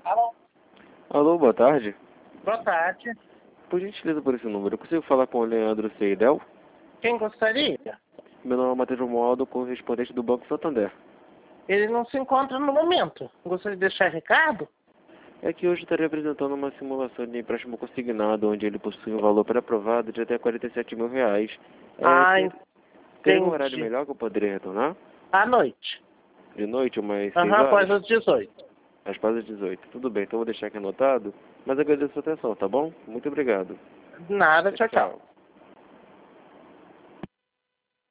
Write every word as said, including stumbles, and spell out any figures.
Alô? Alô, boa tarde. Boa tarde. Por gentileza, por esse número, eu consigo falar com o Leandro Seidel? Quem gostaria? Meu nome é Matheus Romualdo, correspondente do Banco Santander. Ele não se encontra no momento. Gostaria de deixar recado? É que hoje estarei apresentando uma simulação de empréstimo consignado, onde ele possui um valor pré-aprovado de até quarenta e sete mil reais. É, Ah, ter- Teria um horário entendi. melhor que eu poderia retornar? À noite. De noite, umas seis Aham, após horas? as dezoito. Às quase dezoito. Tudo bem, então vou deixar aqui anotado, mas agradeço a sua atenção, tá bom? Muito obrigado. Nada, tchau, tchau.